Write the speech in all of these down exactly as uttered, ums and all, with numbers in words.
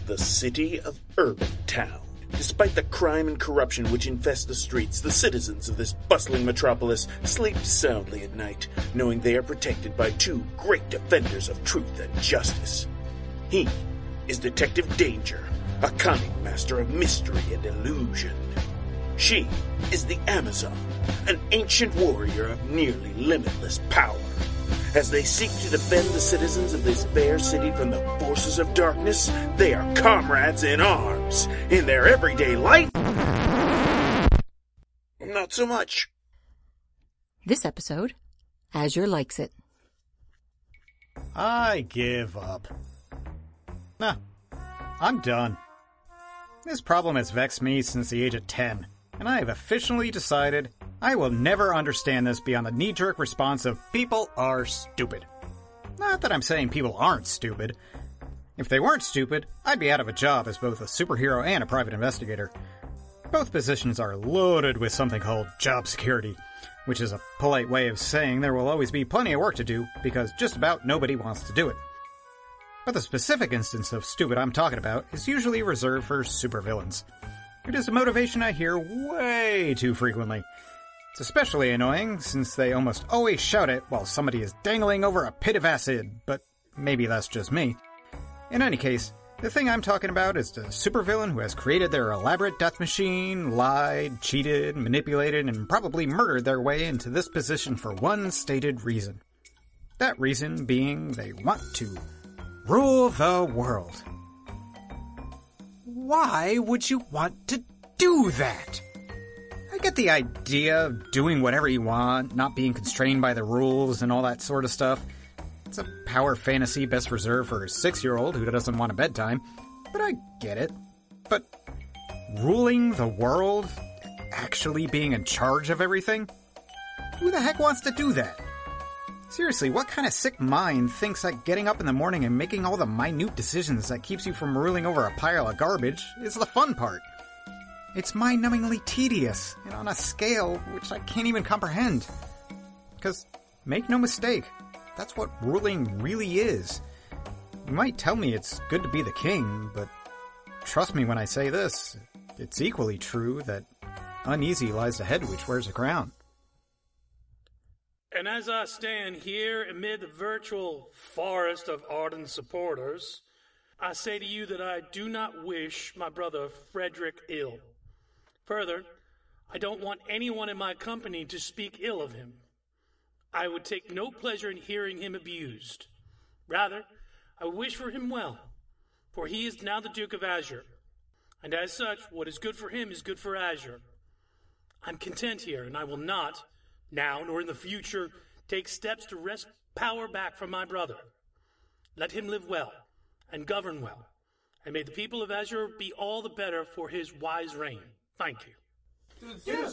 the city of Urban Town. Despite the crime and corruption which infest the streets, the citizens of this bustling metropolis sleep soundly at night, knowing they are protected by two great defenders of truth and justice. He is Detective Danger, a cunning master of mystery and illusion. She is the Amazon, an ancient warrior of nearly limitless power. As they seek to defend the citizens of this fair city from the forces of darkness, they are comrades in arms. In their everyday life, not so much. This episode, Azure likes it. I give up. Nah, I'm done. This problem has vexed me since the age of ten, and I have officially decided I will never understand this beyond the knee-jerk response of people are stupid. Not that I'm saying people aren't stupid. If they weren't stupid, I'd be out of a job as both a superhero and a private investigator. Both positions are loaded with something called job security, which is a polite way of saying there will always be plenty of work to do because just about nobody wants to do it. But the specific instance of stupid I'm talking about is usually reserved for supervillains. It is a motivation I hear way too frequently. It's especially annoying since they almost always shout it while somebody is dangling over a pit of acid, but maybe that's just me. In any case, the thing I'm talking about is the supervillain who has created their elaborate death machine, lied, cheated, manipulated, and probably murdered their way into this position for one stated reason. That reason being they want to rule the world. Why would you want to do that? I get the idea of doing whatever you want, not being constrained by the rules and all that sort of stuff. It's a power fantasy best reserved for a six-year-old who doesn't want a bedtime, but I get it. But ruling the world? Actually being in charge of everything? Who the heck wants to do that? Seriously, what kind of sick mind thinks that getting up in the morning and making all the minute decisions that keeps you from ruling over a pile of garbage is the fun part? It's mind-numbingly tedious, and on a scale which I can't even comprehend. Because, make no mistake, that's what ruling really is. You might tell me it's good to be the king, but trust me when I say this, it's equally true that uneasy lies the head which wears a crown. And as I stand here amid the virtual forest of ardent supporters, I say to you that I do not wish my brother Frederick ill. Further, I don't want anyone in my company to speak ill of him. I would take no pleasure in hearing him abused. Rather, I wish for him well, for he is now the Duke of Azure. And as such, what is good for him is good for Azure. I'm content here, and I will not, now nor in the future, take steps to wrest power back from my brother. Let him live well, and govern well, and may the people of Azure be all the better for his wise reign. Thank you.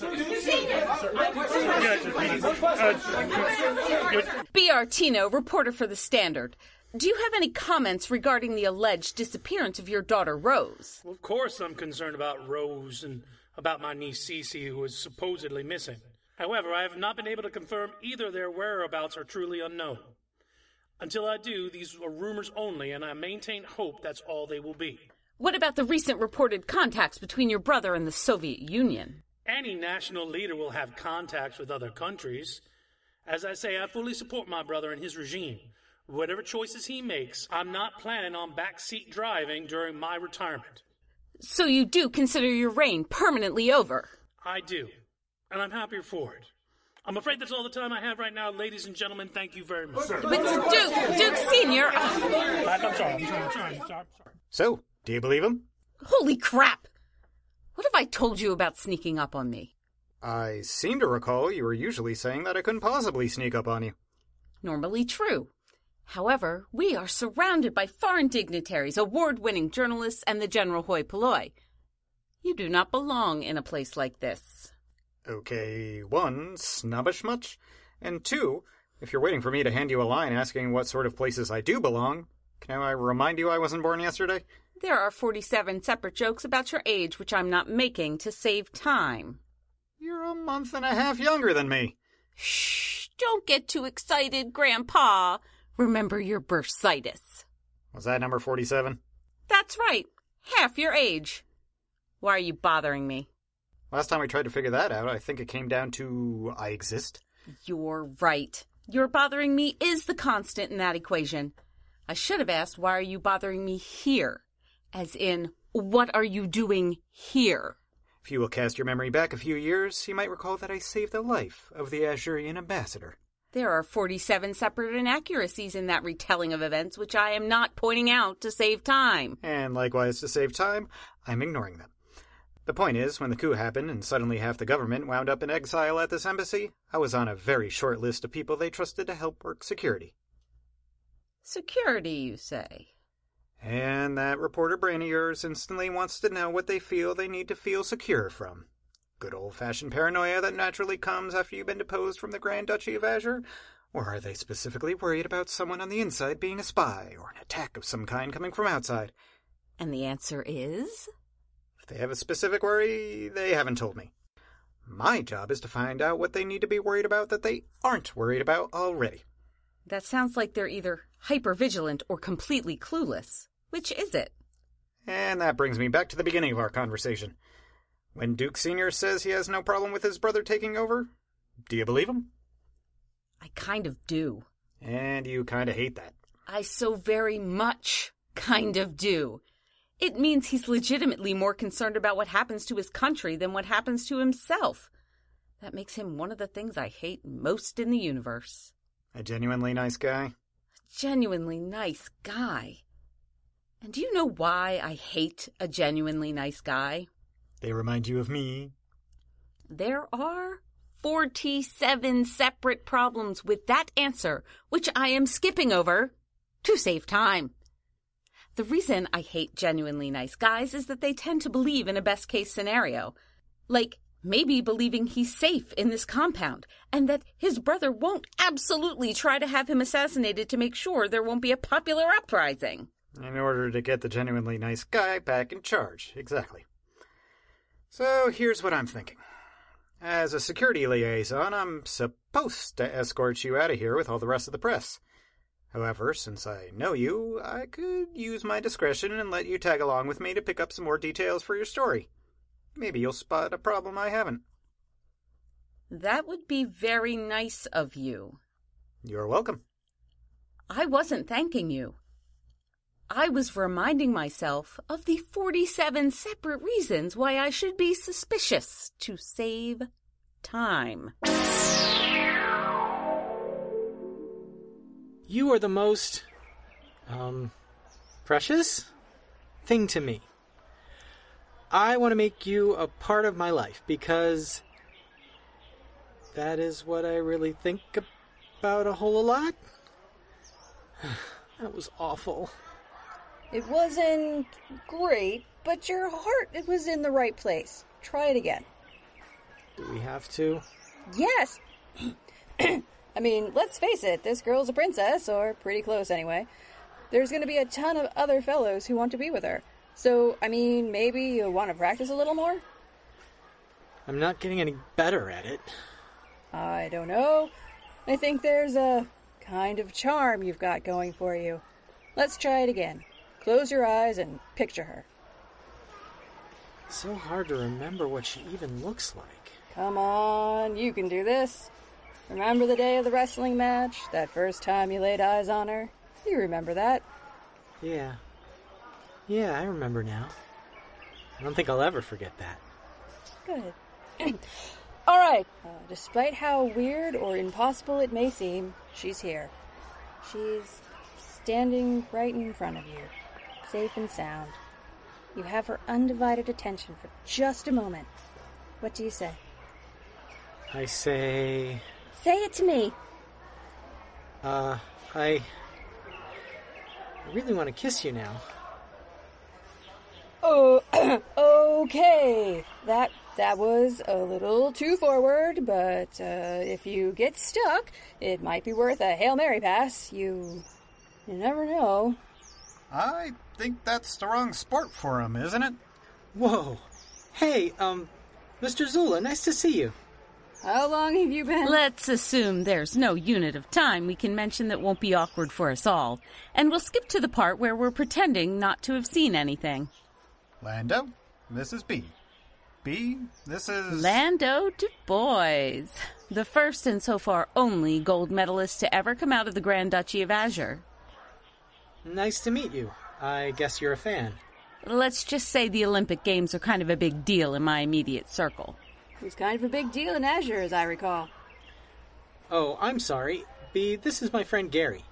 B R Tino, reporter for The Standard. Do you have any comments regarding the alleged disappearance of your daughter, Rose? Well, of course I'm concerned about Rose and about my niece Cece, who is supposedly missing. However, I have not been able to confirm either their whereabouts are truly unknown. Until I do, these are rumors only, and I maintain hope that's all they will be. What about the recent reported contacts between your brother and the Soviet Union? Any national leader will have contacts with other countries. As I say, I fully support my brother and his regime. Whatever choices he makes, I'm not planning on backseat driving during my retirement. So you do consider your reign permanently over? I do, and I'm happier for it. I'm afraid that's all the time I have right now, ladies and gentlemen. Thank you very much. But Duke, Duke Senior... I'm, I'm sorry, I'm sorry, I'm sorry, I'm sorry. So, do you believe him? Holy crap! What have I told you about sneaking up on me? I seem to recall you were usually saying that I couldn't possibly sneak up on you. Normally true. However, we are surrounded by foreign dignitaries, award-winning journalists, and the general hoi polloi. You do not belong in a place like this. Okay, one, snobbish much? And two, if you're waiting for me to hand you a line asking what sort of places I do belong, can I remind you I wasn't born yesterday? There are forty-seven separate jokes about your age which I'm not making to save time. You're a month and a half younger than me. Shh, don't get too excited, Grandpa. Remember your bursitis. Was that number forty-seven? That's right. half your age. Why are you bothering me? Last time we tried to figure that out, I think it came down to I exist. You're right. Your bothering me is the constant in that equation. I should have asked, why are you bothering me here? As in, what are you doing here? If you will cast your memory back a few years, you might recall that I saved the life of the Azurian ambassador. There are forty-seven separate inaccuracies in that retelling of events which I am not pointing out to save time. And likewise, to save time, I'm ignoring them. The point is, when the coup happened and suddenly half the government wound up in exile at this embassy, I was on a very short list of people they trusted to help work security. Security, you say? And that reporter brain of yours instantly wants to know what they feel they need to feel secure from. Good old-fashioned paranoia that naturally comes after you've been deposed from the Grand Duchy of Azure? Or are they specifically worried about someone on the inside being a spy, or an attack of some kind coming from outside? And the answer is? If they have a specific worry, they haven't told me. My job is to find out what they need to be worried about that they aren't worried about already. That sounds like they're either hyper-vigilant or completely clueless. Which is it? And that brings me back to the beginning of our conversation. When Duke Senior says he has no problem with his brother taking over, do you believe him? I kind of do. And you kind of hate that. I so very much kind of do. It means he's legitimately more concerned about what happens to his country than what happens to himself. That makes him one of the things I hate most in the universe. A genuinely nice guy? A genuinely nice guy. And do you know why I hate a genuinely nice guy? They remind you of me. There are forty-seven separate problems with that answer, which I am skipping over to save time. The reason I hate genuinely nice guys is that they tend to believe in a best-case scenario. Like, maybe believing he's safe in this compound, and that his brother won't absolutely try to have him assassinated to make sure there won't be a popular uprising. In order to get the genuinely nice guy back in charge, exactly. So here's what I'm thinking. As a security liaison, I'm supposed to escort you out of here with all the rest of the press. However, since I know you, I could use my discretion and let you tag along with me to pick up some more details for your story. Maybe you'll spot a problem I haven't. That would be very nice of you. You're welcome. I wasn't thanking you. I was reminding myself of the forty-seven separate reasons why I should be suspicious to save time. You are the most, um, precious thing to me. I want to make you a part of my life because that is what I really think about a whole lot. That was awful. It wasn't great, but your heart it was in the right place. Try it again. Do we have to? Yes. I mean, let's face it, this girl's a princess, or pretty close anyway. There's going to be a ton of other fellows who want to be with her. So, I mean, maybe you'll want to practice a little more? I'm not getting any better at it. I don't know. I think there's a kind of charm you've got going for you. Let's try it again. Close your eyes and picture her. So hard to remember what she even looks like. Come on, you can do this. Remember the day of the wrestling match? That first time you laid eyes on her? You remember that? Yeah. Yeah, I remember now. I don't think I'll ever forget that. Good. All right. Uh, despite how weird or impossible it may seem, she's here. She's standing right in front of you, safe and sound. You have her undivided attention for just a moment. What do you say? I say... Say it to me. Uh, I... I really want to kiss you now. Oh, okay. That that was a little too forward, but uh, if you get stuck, it might be worth a Hail Mary pass. You, you never know. I think that's the wrong sport for him, isn't it? Whoa. Hey, um, Mister Zula, nice to see you. How long have you been? Let's assume there's no unit of time we can mention that won't be awkward for us all, and we'll skip to the part where we're pretending not to have seen anything. Lando, this is B. B, this is... Lando Du Bois, the first and so far only gold medalist to ever come out of the Grand Duchy of Azure. Nice to meet you. I guess you're a fan. Let's just say the Olympic Games are kind of a big deal in my immediate circle. It was kind of a big deal in Azure, as I recall. Oh, I'm sorry. B, this is my friend Gary.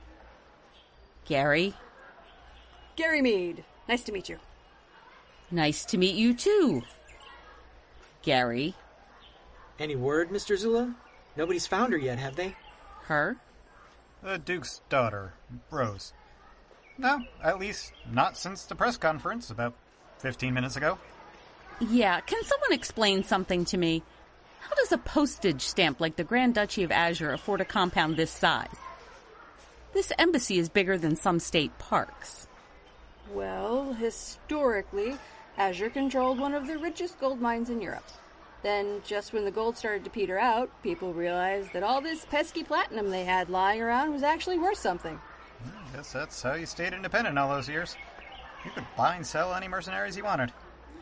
Gary? Gary Mead. Nice to meet you. Nice to meet you, too. Gary. Any word, Mister Zula? Nobody's found her yet, have they? Her? The Duke's daughter, Rose. No, at least not since the press conference about fifteen minutes ago. Yeah, can someone explain something to me? How does a postage stamp like the Grand Duchy of Azure afford a compound this size? This embassy is bigger than some state parks. Well, historically, Azure controlled one of the richest gold mines in Europe. Then, just when the gold started to peter out, people realized that all this pesky platinum they had lying around was actually worth something. I guess that's how you stayed independent all those years. You could buy and sell any mercenaries you wanted.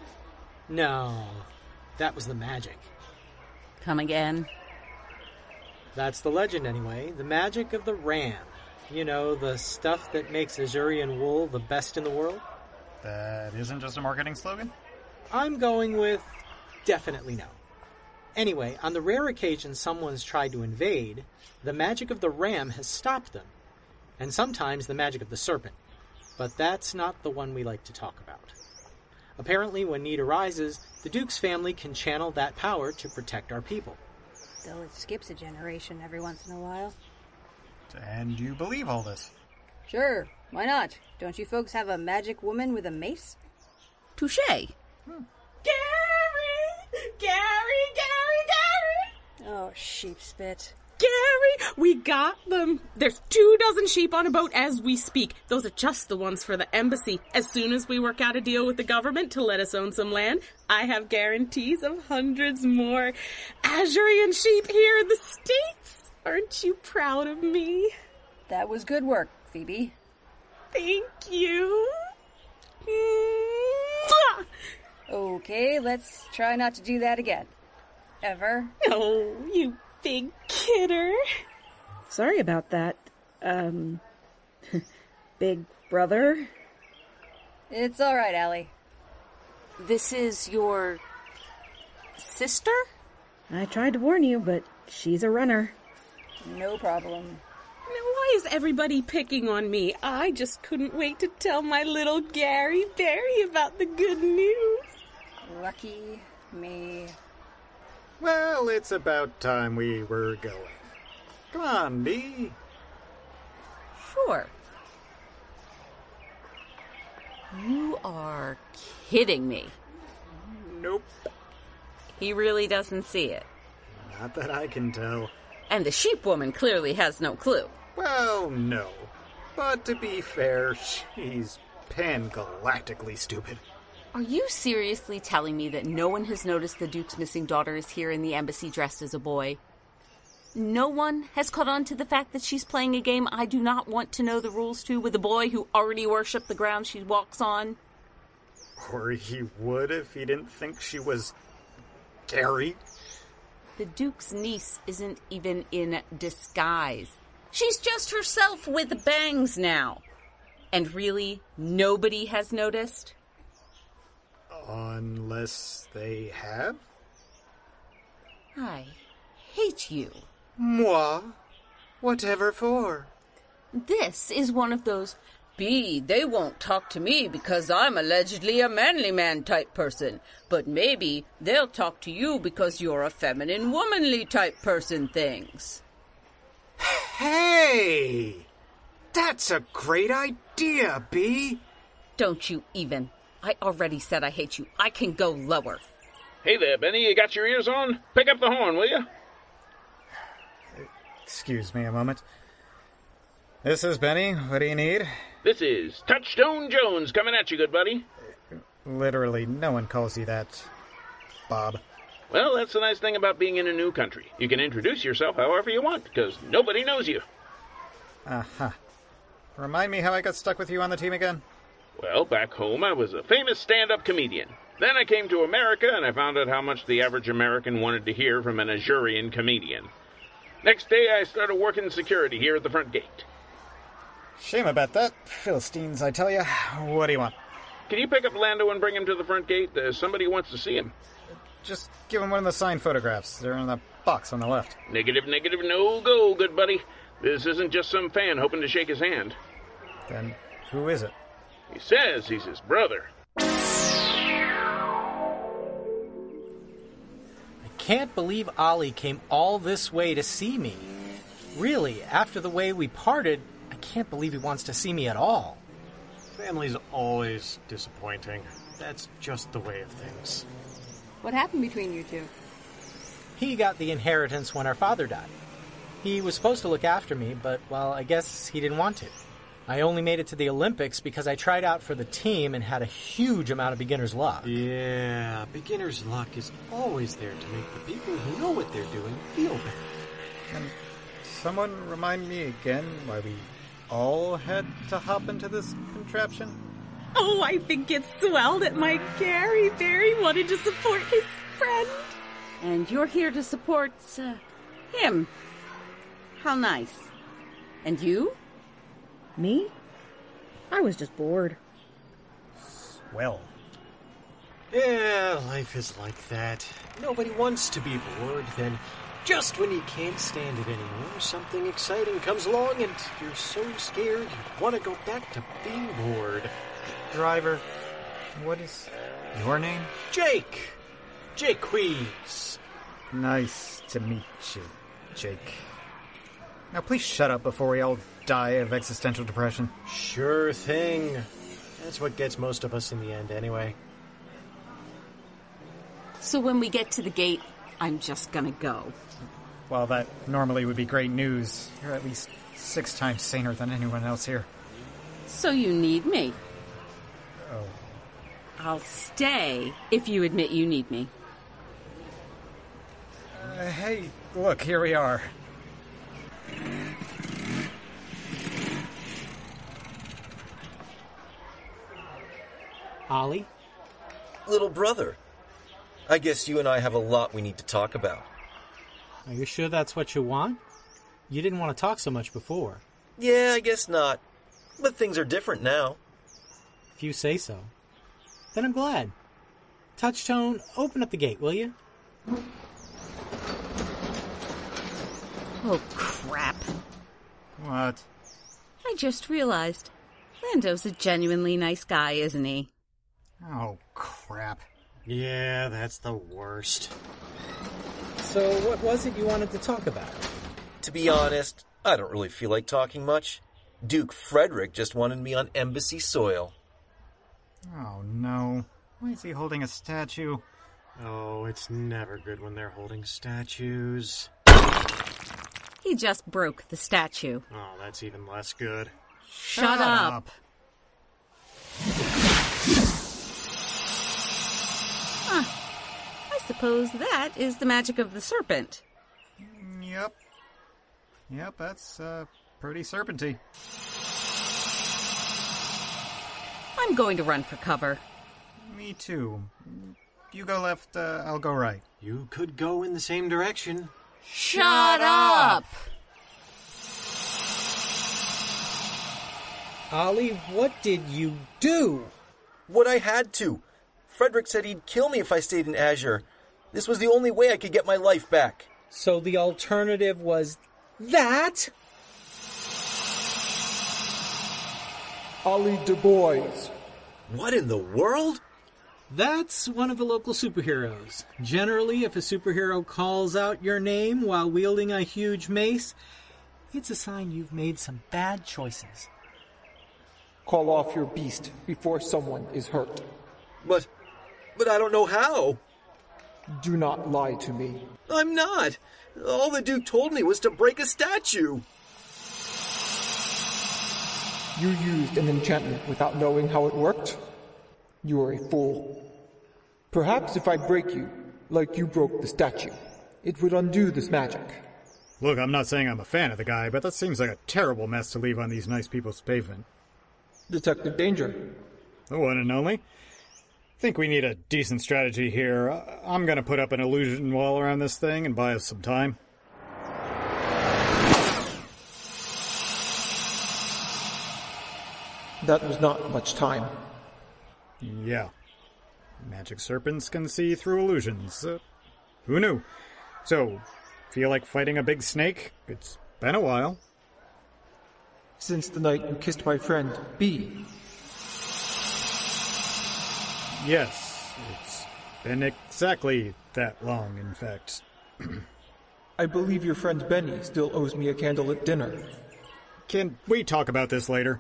No, that was the magic. Come again? That's the legend, anyway. The magic of the ram. You know, the stuff that makes Azurian wool the best in the world? That isn't just a marketing slogan? I'm going with definitely no. Anyway, on the rare occasion someone's tried to invade, the magic of the ram has stopped them. And sometimes the magic of the serpent. But that's not the one we like to talk about. Apparently, when need arises, the Duke's family can channel that power to protect our people. Though it skips a generation every once in a while. And you believe all this? Sure, why not? Don't you folks have a magic woman with a mace? Touché. Hmm. Gary! Gary, Gary, Gary! Oh, sheep spit. Gary, we got them. There's two dozen sheep on a boat as we speak. Those are just the ones for the embassy. As soon as we work out a deal with the government to let us own some land, I have guarantees of hundreds more Azurian sheep here in the States. Aren't you proud of me? That was good work, Phoebe. Thank you. Okay, let's try not to do that again. Ever. Oh, you big kidder. Sorry about that, um, big brother. It's all right, Allie. This is your sister? I tried to warn you, but she's a runner. No problem. Now, why is everybody picking on me? I just couldn't wait to tell my little Gary Berry about the good news. Lucky me. Well, it's about time we were going. Come on, B. Sure. You are kidding me. Nope. He really doesn't see it. Not that I can tell. And the sheep woman clearly has no clue. Well, no. But to be fair, she's pan-galactically stupid. Are you seriously telling me that no one has noticed the Duke's missing daughter is here in the embassy dressed as a boy? No one has caught on to the fact that she's playing a game I do not want to know the rules to with a boy who already worshipped the ground she walks on? Or he would if he didn't think she was Gary. The Duke's niece isn't even in disguise. She's just herself with bangs now. And really, nobody has noticed? Unless they have? I hate you. Moi? Whatever for? This is one of those, B, they won't talk to me because I'm allegedly a manly man type person, but maybe they'll talk to you because you're a feminine womanly type person things. Hey! That's a great idea, B. Don't you even. I already said I hate you. I can go lower. Hey there, Benny. You got your ears on? Pick up the horn, will you? Excuse me a moment. This is Benny. What do you need? This is Touchstone Jones coming at you, good buddy. Literally, no one calls you that, Bob. Well, that's the nice thing about being in a new country. You can introduce yourself however you want, because nobody knows you. Uh-huh. Remind me how I got stuck with you on the team again? Well, back home I was a famous stand-up comedian. Then I came to America and I found out how much the average American wanted to hear from an Azurian comedian. Next day I started working security here at the front gate. Shame about that, Philistines, I tell ya. What do you want? Can you pick up Lando and bring him to the front gate? Uh, somebody wants to see him. Just give him one of the signed photographs. They're in the box on the left. Negative, negative, no go, good buddy. This isn't just some fan hoping to shake his hand. Then who is it? He says he's his brother. I can't believe Ollie came all this way to see me. Really, after the way we parted, I can't believe he wants to see me at all. Family's always disappointing. That's just the way of things. What happened between you two? He got the inheritance when our father died. He was supposed to look after me, but, well, I guess he didn't want to. I only made it to the Olympics because I tried out for the team and had a huge amount of beginner's luck. Yeah, beginner's luck is always there to make the people who know what they're doing feel better. Can someone remind me again why we all had to hop into this contraption? Oh, I think it's swell that my Gary Barry wanted to support his friend. And you're here to support, uh, him. How nice. And you? Me? I was just bored. Well. Yeah, life is like that. Nobody wants to be bored, then just when you can't stand it anymore, something exciting comes along and you're so scared you want to go back to being bored. Driver, what is your name? Jake! Jake Quees. Nice to meet you, Jake. Now please shut up before we all die of existential depression. Sure thing. That's what gets most of us in the end anyway. So when we get to the gate, I'm just gonna go. Well, that normally would be great news. You're at least six times saner than anyone else here. So you need me. Oh. I'll stay if you admit you need me. Uh, hey, look, here we are. Ollie? Little brother, I guess you and I have a lot we need to talk about. Are you sure that's what you want? You didn't want to talk so much before. Yeah, I guess not. But things are different now. If you say so. Then I'm glad. Touchtone, open up the gate, will you? Oh, crap. What? I just realized. Lando's a genuinely nice guy, isn't he? Oh, crap. Yeah, that's the worst. So what was it you wanted to talk about? To be honest, I don't really feel like talking much. Duke Frederick just wanted me on embassy soil. Oh, no. Why is he holding a statue? Oh, it's never good when they're holding statues. He just broke the statue. Oh, that's even less good. Shut, Shut up. up. Huh. I suppose that is the magic of the serpent. Yep. Yep, that's, uh, pretty serpenty. I'm going to run for cover. Me too. You go left, uh, I'll go right. You could go in the same direction. Shut up! Ollie, what did you do? What I had to. Frederick said he'd kill me if I stayed in Azure. This was the only way I could get my life back. So the alternative was that? Ollie Du Bois. What in the world? That's one of the local superheroes. Generally, if a superhero calls out your name while wielding a huge mace, it's a sign you've made some bad choices. Call off your beast before someone is hurt. But, but I don't know how. Do not lie to me. I'm not. All the Duke told me was to break a statue. You used an enchantment without knowing how it worked? You are a fool. Perhaps if I break you, like you broke the statue, it would undo this magic. Look, I'm not saying I'm a fan of the guy, but that seems like a terrible mess to leave on these nice people's pavement. Detective Danger, the one and only. Think we need a decent strategy here. I'm gonna put up an illusion wall around this thing and buy us some time. That was not much time. Yeah. Magic serpents can see through illusions. Uh, who knew? So, feel like fighting a big snake? It's been a while. Since the night you kissed my friend, B. Yes, it's been exactly that long, in fact. I believe your friend Benny still owes me a candlelit dinner. Can we talk about this later?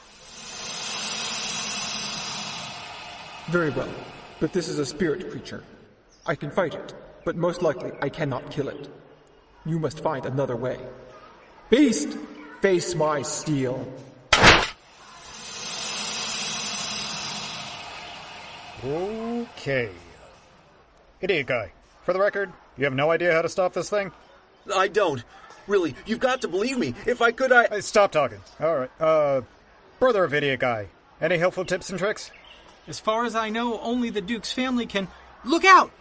Very well, but this is a spirit creature. I can fight it, but most likely I cannot kill it. You must find another way. Beast, face my steel. Okay. Idiot guy. For the record, you have no idea how to stop this thing? I don't. Really, you've got to believe me. If I could, I... Hey, stop talking. Alright, uh... brother of Idiot guy. Any helpful tips and tricks? As far as I know, only the Duke's family can... Look out!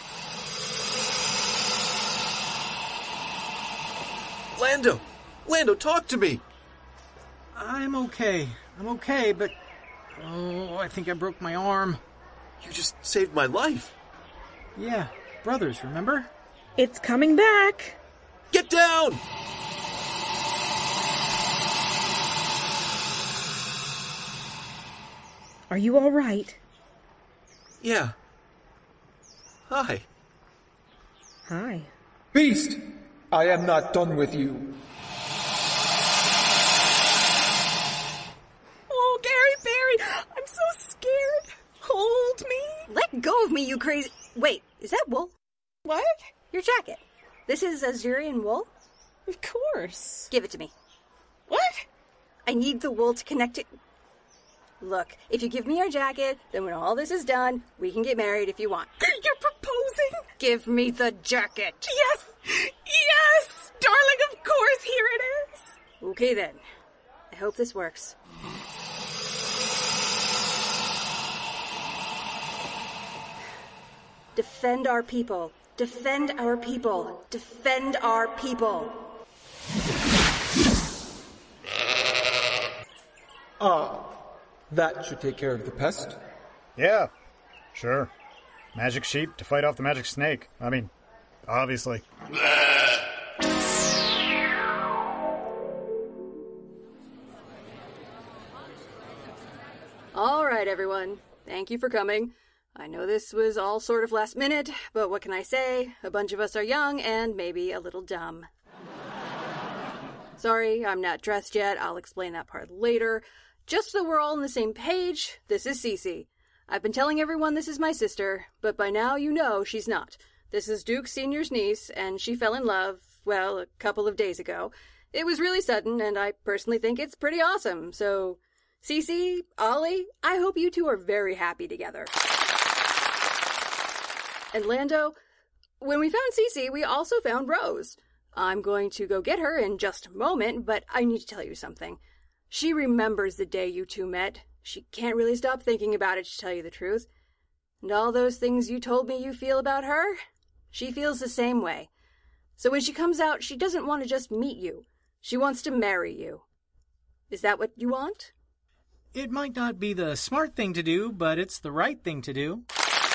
Lando! Lando, talk to me! I'm okay. I'm okay, but... Oh, I think I broke my arm. You just saved my life. Yeah, brothers, remember? It's coming back. Get down! Are you all right? Yeah. Hi. Hi. Beast, I am not done with you. Oh, Gary Barry, I'm so scared. Hold me. Let go of me, you crazy... Wait, is that wool? What? Your jacket. This is Azurian wool? Of course. Give it to me. What? I need the wool to connect it... Look, if you give me your jacket, then when all this is done, we can get married if you want. You're proposing? Give me the jacket. Yes! Yes! Darling, of course, here it is. Okay then. I hope this works. Defend our people. Defend our people. Defend our people. Ah, that should take care of the pest. Yeah, sure. Magic sheep to fight off the magic snake. I mean, obviously. All right, everyone. Thank you for coming. I know this was all sort of last minute, but what can I say? A bunch of us are young and maybe a little dumb. Sorry, I'm not dressed yet. I'll explain that part later. Just so we're all on the same page, this is Cece. I've been telling everyone this is my sister, but by now you know she's not. This is Duke Senior's niece, and she fell in love, well, a couple of days ago. It was really sudden, and I personally think it's pretty awesome, so... Cece, Ollie, I hope you two are very happy together. And Lando, when we found Cece, we also found Rose. I'm going to go get her in just a moment, but I need to tell you something. She remembers the day you two met. She can't really stop thinking about it, to tell you the truth. And all those things you told me you feel about her, she feels the same way. So when she comes out, she doesn't want to just meet you. She wants to marry you. Is that what you want? It might not be the smart thing to do, but it's the right thing to do.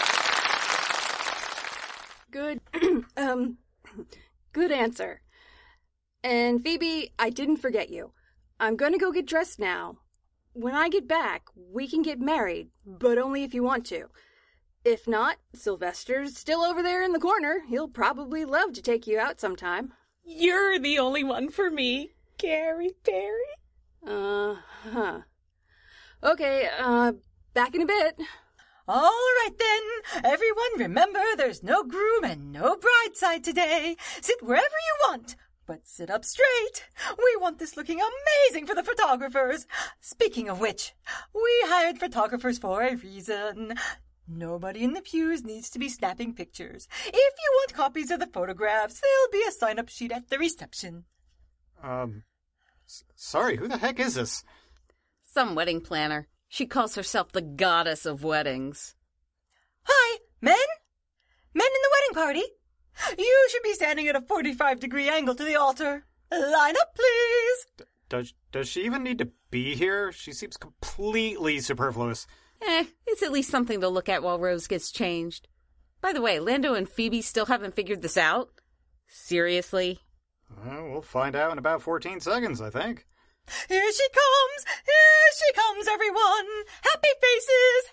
Good, um, good answer. And Phoebe, I didn't forget you. I'm gonna go get dressed now. When I get back, we can get married, but only if you want to. If not, Sylvester's still over there in the corner. He'll probably love to take you out sometime. You're the only one for me, Gary Barry. Uh-huh. Okay, uh, back in a bit. All right then, everyone remember there's no groom and no bride side today. Sit wherever you want, but sit up straight. We want this looking amazing for the photographers. Speaking of which, we hired photographers for a reason. Nobody in the pews needs to be snapping pictures. If you want copies of the photographs, there'll be a sign-up sheet at the reception. Um, s- sorry, who the heck is this? Some wedding planner. She calls herself the goddess of weddings. Hi, men? Men in the wedding party? You should be standing at a forty-five degree angle to the altar. Line up, please. D- does, does she even need to be here? She seems completely superfluous. Eh, it's at least something to look at while Rose gets changed. By the way, Lando and Phoebe still haven't figured this out? Seriously? Well, we'll find out in about fourteen seconds, I think. Here she comes! Here she comes, everyone! Happy faces!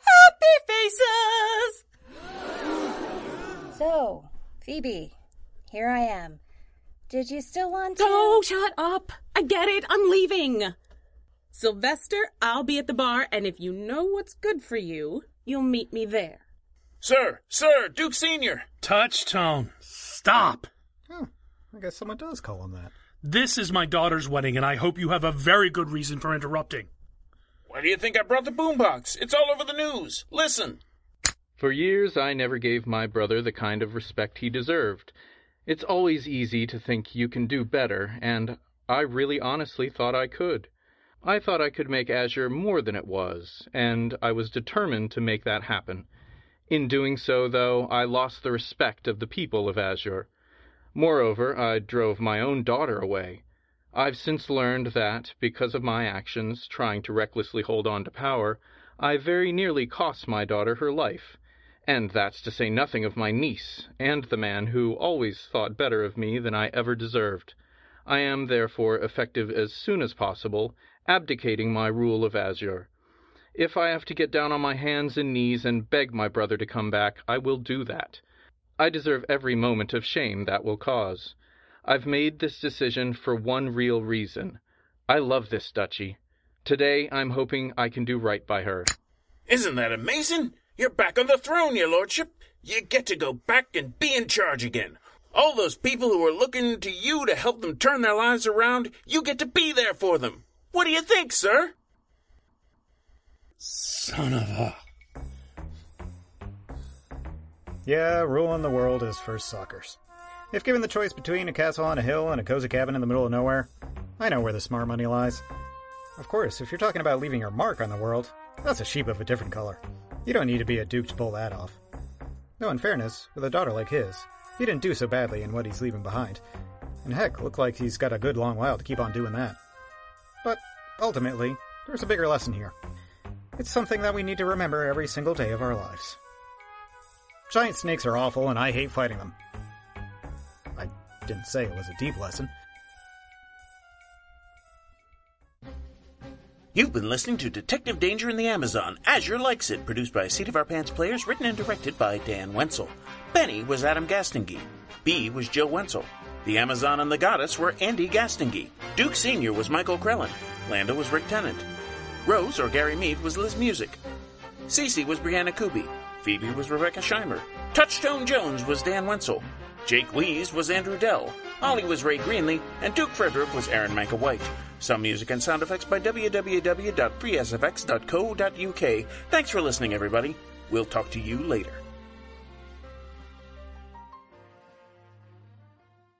Happy faces! So, Phoebe, here I am. Did you still want to... Oh, shut up! I get it, I'm leaving! Sylvester, I'll be at the bar, and if you know what's good for you, you'll meet me there. Sir, sir, Duke Senior Touchstone, stop! Oh, I guess someone does call him that. This is my daughter's wedding, and I hope you have a very good reason for interrupting. Why do you think I brought the boombox? It's all over the news. Listen. For years, I never gave my brother the kind of respect he deserved. It's always easy to think you can do better, and I really honestly thought I could. I thought I could make Azure more than it was, and I was determined to make that happen. In doing so, though, I lost the respect of the people of Azure. Moreover, I drove my own daughter away. I've since learned that, because of my actions, trying to recklessly hold on to power, I very nearly cost my daughter her life. And that's to say nothing of my niece, and the man who always thought better of me than I ever deserved. I am, therefore, effective as soon as possible, abdicating my rule of Azure. If I have to get down on my hands and knees and beg my brother to come back, I will do that. I deserve every moment of shame that will cause. I've made this decision for one real reason. I love this duchy. Today, I'm hoping I can do right by her. Isn't that amazing? You're back on the throne, your lordship. You get to go back and be in charge again. All those people who are looking to you to help them turn their lives around, you get to be there for them. What do you think, sir? Son of a... Yeah, ruling the world is for suckers. If given the choice between a castle on a hill and a cozy cabin in the middle of nowhere, I know where the smart money lies. Of course, if you're talking about leaving your mark on the world, that's a sheep of a different color. You don't need to be a duke to pull that off. Though in fairness, with a daughter like his, he didn't do so badly in what he's leaving behind. And heck, look like he's got a good long while to keep on doing that. But, ultimately, there's a bigger lesson here. It's something that we need to remember every single day of our lives. Giant snakes are awful, and I hate fighting them. I didn't say it was a deep lesson. You've been listening to Detective Danger in the Amazon, Azure Likes It, produced by Seat of Our Pants players, written and directed by Dan Wenzel. Benny was Adam Gastonguay. B was Jill Wenzel. The Amazon and the Goddess were Andy Gastonguay. Duke Senior was Michael Krellin. Lando was Rick Tennant. Rose, or Gary Mead, was Liz Music. Cece was Brianna Kuby. Phoebe was Rebecca Scheimer. Touchstone Jones was Dan Wenzel. Jake Wees was Andrew Dell. Ollie was Ray Greenlee. And Duke Frederick was Aaron Manka White. Some music and sound effects by w w w dot free s f x dot co dot u k. Thanks for listening, everybody. We'll talk to you later.